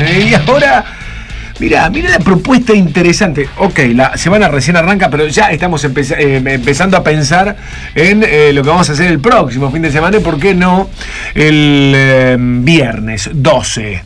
Y ahora, mira la propuesta interesante. Ok, la semana recién arranca, pero ya estamos empezando a pensar en lo que vamos a hacer el próximo fin de semana y por qué no el viernes 12,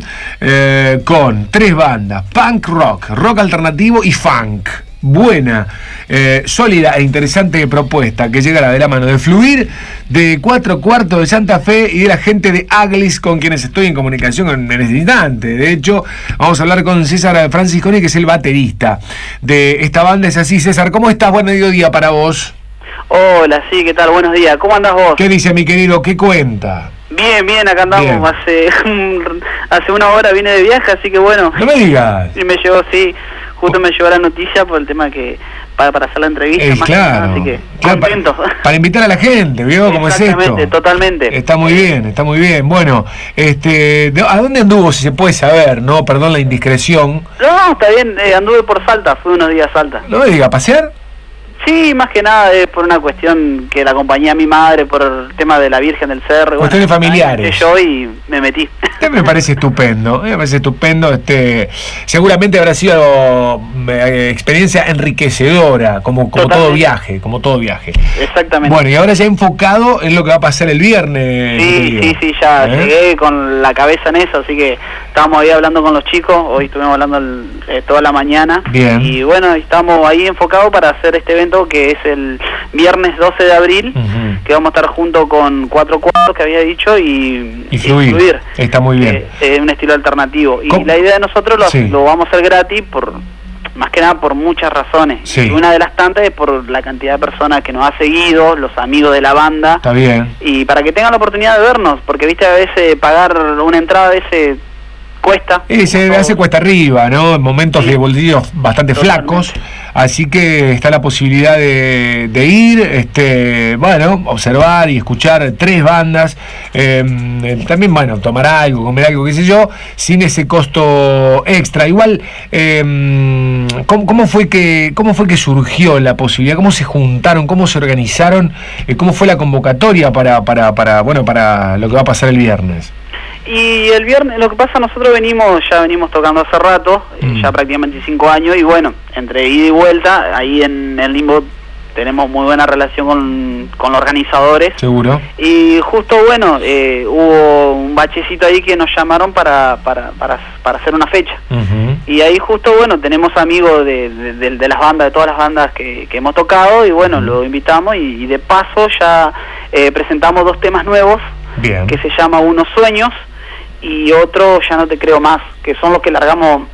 con 3 bandas: punk rock, rock alternativo y funk. Buena, sólida e interesante propuesta que llega de la mano de Fluir, de 4 Cuartos de Santa Fe y de la gente de Aglis, con quienes estoy en comunicación en este instante. De hecho, vamos a hablar con César Francisconi, que es el baterista de esta banda. Es así, César, ¿cómo estás? Buen mediodía para vos. Hola, sí, ¿qué tal? Buenos días, ¿cómo andás vos? ¿Qué dice mi querido? ¿Qué cuenta? Bien, acá andamos. Bien. Hace una hora vine de viaje, así que bueno. No me digas. Y me llegó, sí, justo me llegó la noticia por el tema que para hacer la entrevista. Más claro, nada, así que claro, contento. Para invitar a la gente, ¿vio cómo es esto? Exactamente, totalmente. Está muy bien. Bueno, ¿a dónde anduvo, si se puede saber? No, perdón la indiscreción. No, está bien, anduve por Salta, fui unos días a Salta. ¿No me diga, pasear? Sí, más que nada es por una cuestión que la acompañé a mi madre por el tema de la Virgen del Cerro. Cuestiones familiares. Yo y me metí. Me parece estupendo, seguramente habrá sido experiencia enriquecedora, como todo viaje, Exactamente. Bueno, y ahora ya enfocado en lo que va a pasar el viernes. Sí, ya llegué con la cabeza en eso, así que estábamos ahí hablando con los chicos, hoy estuvimos hablando toda la mañana. Bien. Y bueno, estamos ahí enfocados para hacer este evento que es el viernes 12 de abril, que vamos a estar junto con 4 Cuartos, que había dicho, y Fluir. Está muy bien. Un estilo alternativo. Y ¿Cómo? La idea de nosotros lo vamos a hacer gratis más que nada por muchas razones. Sí. Y una de las tantas es por la cantidad de personas que nos ha seguido, los amigos de la banda. Está bien. Y para que tengan la oportunidad de vernos, porque viste, a veces pagar una entrada a veces cuesta. Se hace cuesta arriba, ¿no? En momentos de bolsillos bastante flacos. Así que está la posibilidad de ir, observar y escuchar 3 bandas. También, tomar algo, comer algo, qué sé yo, sin ese costo extra. Igual, ¿cómo fue que surgió la posibilidad? ¿Cómo se juntaron? ¿Cómo se organizaron? ¿Cómo fue la convocatoria para lo que va a pasar el viernes? Y el viernes, lo que pasa, nosotros venimos tocando hace rato, ya prácticamente 5 años, y bueno, entre ida y vuelta, ahí en el Limbo tenemos muy buena relación con los organizadores. Seguro. Y justo, hubo un bachecito ahí que nos llamaron para hacer una fecha. Y ahí justo, tenemos amigos de las bandas, de todas las bandas que hemos tocado, y lo invitamos, y de paso ya presentamos 2 temas nuevos. Bien. Que se llama Unos Sueños y otro Ya No Te Creo Más, que son los que largamos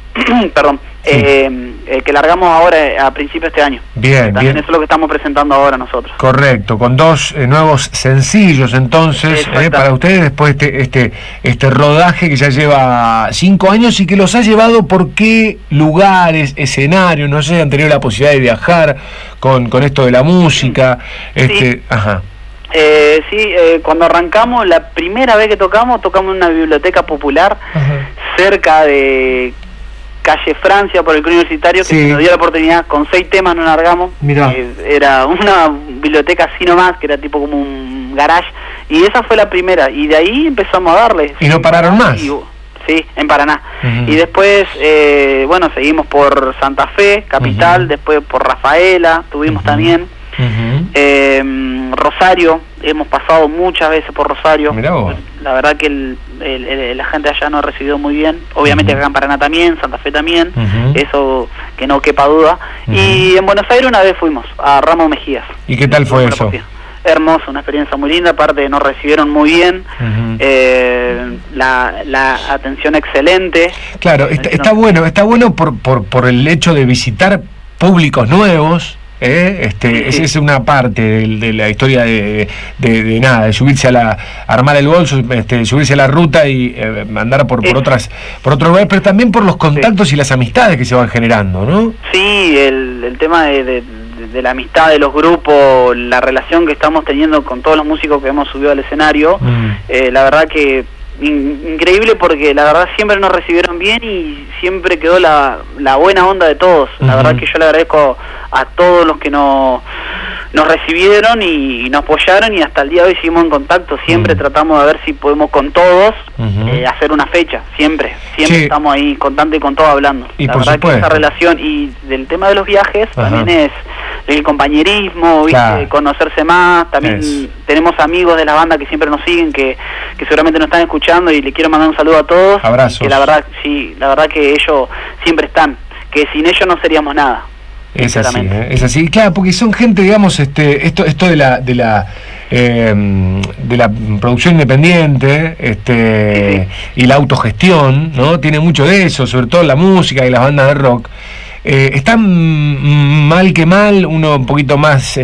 que largamos ahora a principios de este año. También eso es lo que estamos presentando ahora nosotros. Correcto, con 2 nuevos sencillos entonces para ustedes, después este rodaje que ya lleva 5 años y que los ha llevado por qué lugares, escenarios, no sé, han tenido la posibilidad de viajar con esto de la música. Sí. Cuando arrancamos, la primera vez que tocamos en una biblioteca popular cerca de calle Francia, por el Club Universitario, que se nos dio la oportunidad, con 6 temas nos largamos. Era una biblioteca así nomás, que era tipo como un garage, y esa fue la primera, y de ahí empezamos a darle. ¿Y no pararon más? Sí, en Paraná. Y después, seguimos por Santa Fe, capital, después por Rafaela, tuvimos también. Rosario, hemos pasado muchas veces por Rosario. Mirá vos. La verdad que la gente allá nos ha recibido muy bien. Obviamente acá en Paraná también, Santa Fe también, eso que no quepa duda. Y en Buenos Aires una vez fuimos a Ramos Mejías. ¿Y qué tal fue eso? Hermoso, una experiencia muy linda, aparte nos recibieron muy bien, la atención excelente. Claro, está bueno por el hecho de visitar públicos nuevos. Esa es una parte de la historia de subirse armar el bolso, subirse a la ruta y andar por otros lugares, pero también por los contactos y las amistades que se van generando, ¿no? Sí, el tema de la amistad de los grupos, la relación que estamos teniendo con todos los músicos que hemos subido al escenario, la verdad que increíble, porque la verdad siempre nos recibieron bien y siempre quedó la buena onda de todos. La verdad que yo le agradezco a todos los que nos nos recibieron y nos apoyaron, y hasta el día de hoy seguimos en contacto. Siempre tratamos de ver si podemos con todos hacer una fecha, siempre estamos ahí constantes con todos hablando. Y la por verdad supuesto. que esa relación, y del tema de los viajes también es el compañerismo, ¿viste? Claro. Conocerse más. También tenemos amigos de la banda que siempre nos siguen, que seguramente nos están escuchando, y le quiero mandar un saludo a todos. Abrazos. Que la verdad que ellos siempre están, que sin ellos no seríamos nada. Es así, claro, porque son gente, digamos, esto de la producción independiente, y la autogestión, ¿no? Tiene mucho de eso, sobre todo la música y las bandas de rock. Están mal que mal, uno un poquito más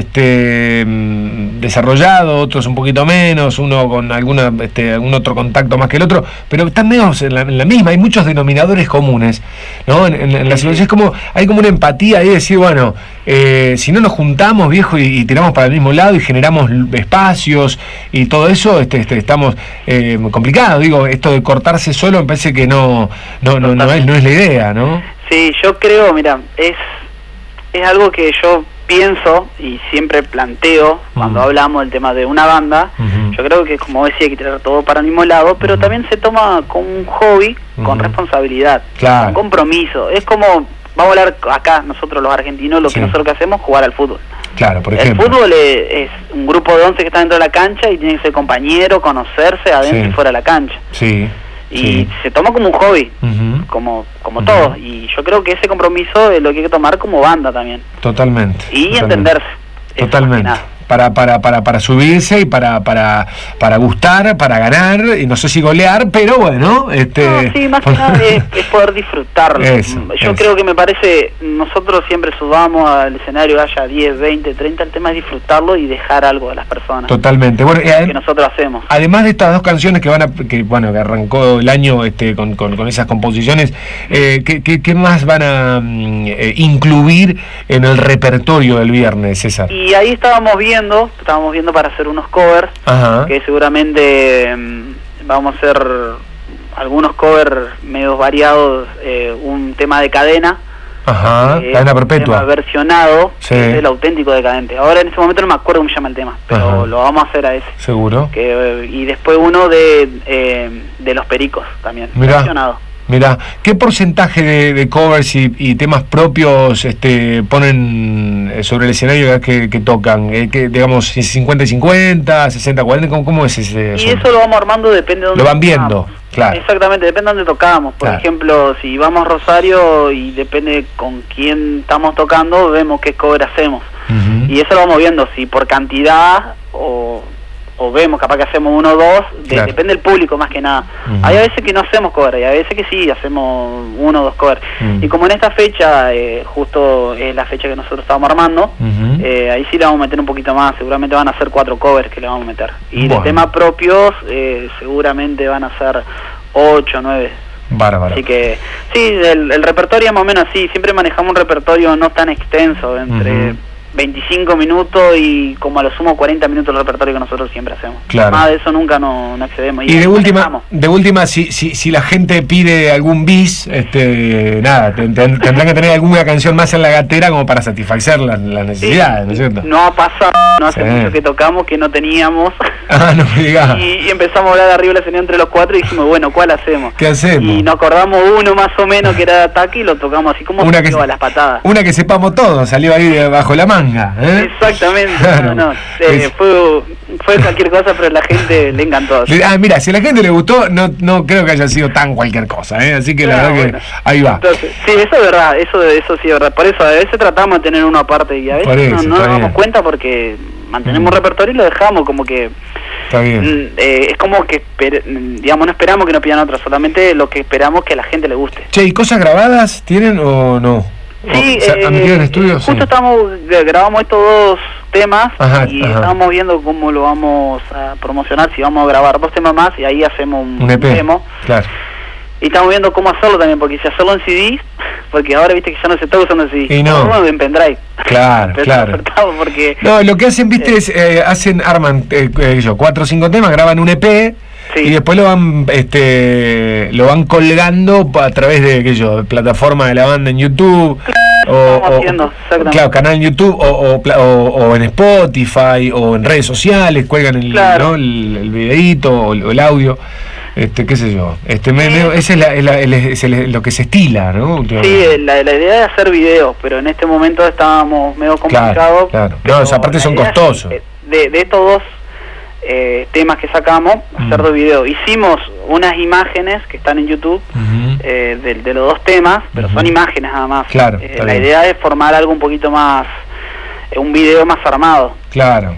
desarrollado, otros un poquito menos, uno con algún otro contacto más que el otro, pero están menos en la misma. Hay muchos denominadores comunes, ¿no? En la situación es como, hay como una empatía ahí de decir, bueno, si no nos juntamos, viejo, y tiramos para el mismo lado y generamos espacios y todo eso, estamos complicados. Digo, esto de cortarse solo me parece que no es la idea, ¿no? Sí, yo creo, mira, es algo que yo pienso y siempre planteo cuando hablamos del tema de una banda. Yo creo que, como decía, hay que tirar todo para el mismo lado, pero también se toma como un hobby con responsabilidad, con compromiso. Es como, vamos a hablar acá, nosotros los argentinos, lo que nosotros que hacemos, jugar al fútbol. Claro, por ejemplo. El fútbol es un grupo de 11 que está dentro de la cancha y tienen que ser compañeros, conocerse adentro y fuera de la cancha. Sí. Y se toma como un hobby, como todo, y yo creo que ese compromiso es lo que hay que tomar como banda también. Totalmente. Y entenderse. Totalmente. Para subirse y para gustar, para ganar, y no sé si golear, pero bueno, No, sí, más que nada es poder disfrutarlo. Yo creo que me parece, nosotros siempre subamos al escenario, haya 10, 20, 30, el tema es disfrutarlo y dejar algo a las personas. Totalmente. Bueno, que nosotros hacemos. Además de estas dos canciones que arrancó el año con esas composiciones, ¿qué más van a incluir en el repertorio del viernes, César? Y ahí estábamos viendo para hacer unos covers, que seguramente vamos a hacer algunos covers medio variados, un tema de Cadena, Cadena Perpetua, un tema versionado, que es el auténtico Decadente. Ahora en este momento no me acuerdo cómo se llama el tema, pero lo vamos a hacer a ese. Seguro. Y después uno de Los Pericos también, versionado. Mirá, ¿qué porcentaje de covers y temas propios ponen sobre el escenario que tocan? Digamos, 50 y 50, 60, 40, ¿cómo es ese? Y eso lo vamos armando, depende de dónde lo van viendo, claro. Exactamente, depende de dónde tocamos. Por ejemplo, si vamos a Rosario y depende con quién estamos tocando, vemos qué cover hacemos. Y eso lo vamos viendo, si por cantidad o vemos, capaz que hacemos uno o dos, depende del público más que nada. Hay a veces que no hacemos cover, y a veces que sí, hacemos uno o dos covers. Y como en esta fecha, justo es la fecha que nosotros estábamos armando, ahí sí le vamos a meter un poquito más, seguramente van a ser 4 covers que le vamos a meter. Y de temas propios, seguramente van a ser 8 o 9. Bárbaro. Así que, sí, el repertorio más o menos así, siempre manejamos un repertorio no tan extenso, entre 25 minutos y como a lo sumo 40 minutos el repertorio que nosotros siempre hacemos. Claro. Más de eso nunca no excedemos. Y de última, si la gente pide algún bis, tendrán que tener alguna canción más en la gatera como para satisfacer las necesidades, ¿no es cierto? No ha pasado, no hace mucho que tocamos, que no teníamos. No me digas. Y empezamos a hablar de arriba del escenario entre los 4 y dijimos, bueno, ¿cuál hacemos? ¿Qué hacemos? Y nos acordamos uno más o menos que era de Ataque y lo tocamos así como a las patadas. Una que sepamos todos, salió ahí debajo la manga. Exactamente, claro. Fue cualquier cosa, pero a la gente le encantó. Mira, si a la gente le gustó, no creo que haya sido tan cualquier cosa, así que la verdad que ahí va. Entonces, sí, eso es verdad, eso sí es verdad. Por eso a veces tratamos de tener uno aparte y a veces no nos damos cuenta porque mantenemos repertorio y lo dejamos como que... Está bien. Es como que, digamos, no esperamos que nos pidan otro, solamente lo que esperamos que a la gente le guste. Che, ¿y cosas grabadas tienen o no? Sí, en estudio, justo grabamos estos 2 temas y estábamos viendo cómo lo vamos a promocionar, si vamos a grabar 2 temas más y ahí hacemos un EP, demo. Claro. Y estamos viendo cómo hacerlo también, porque si hacerlo en CD, porque ahora viste que ya no se está usando en CD, y no. En pendrive. Claro. Porque... No, lo que hacen, viste, es arman 4 o 5 temas, graban un EP. Y después lo van colgando a través de plataforma de la banda en YouTube. estamos haciendo, exactamente. Claro, canal en YouTube o en Spotify o en redes sociales, cuelgan el videíto o el audio. Qué sé yo, ese es lo que se estila, ¿no? Sí, la idea es hacer videos, pero en este momento estábamos medio complicados. Claro. No, aparte son costosos. De estos dos temas que sacamos, hacer 2 videos. Hicimos unas imágenes que están en YouTube de los 2 temas, pero son imágenes nada más. Claro. La idea es formar algo un poquito más, un video más armado. Claro,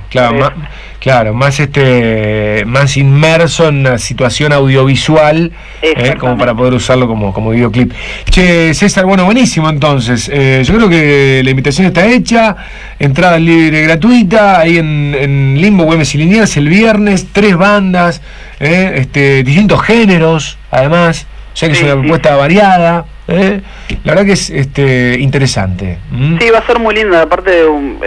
más inmerso en una situación audiovisual, como para poder usarlo como videoclip. Che, César, buenísimo entonces. Yo creo que la invitación está hecha, entrada libre gratuita, ahí en Limbo, Güemes y Liniers, el viernes, 3 bandas, distintos géneros, además, o sea que es una propuesta variada. La verdad que es interesante. Sí, va a ser muy linda, aparte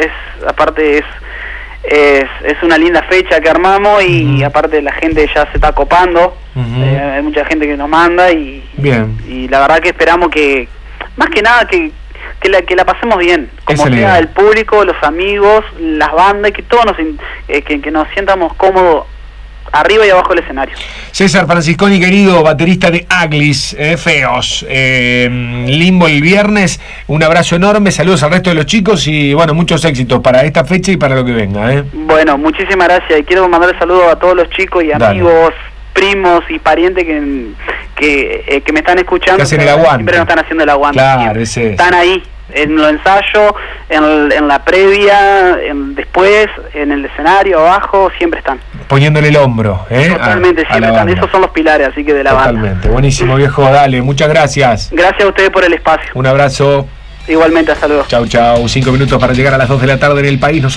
es una linda fecha que armamos y aparte la gente ya se está copando, hay mucha gente que nos manda y la verdad que esperamos que, más que nada, que la pasemos bien, como sea el público, los amigos, las bandas, que todos que nos sientamos cómodos arriba y abajo del escenario. César Francisconi, querido, baterista de Aglis, Feos, Limbo el viernes, un abrazo enorme, saludos al resto de los chicos y muchos éxitos para esta fecha y para lo que venga. Bueno, muchísimas gracias y quiero mandarle saludos a todos los chicos y amigos, primos y parientes que me están escuchando, que hacen el aguante. Siempre nos están haciendo el aguante. Claro, están ahí en los ensayos, en la previa, después, en el escenario, abajo, siempre están. Poniéndole el hombro, Totalmente, siempre están. Esos son los pilares, así que de la banda. Totalmente, buenísimo, viejo, dale, muchas gracias. Gracias a ustedes por el espacio. Un abrazo. Igualmente, hasta luego. Chau, 5 minutos para llegar a las 2 de la tarde en el país.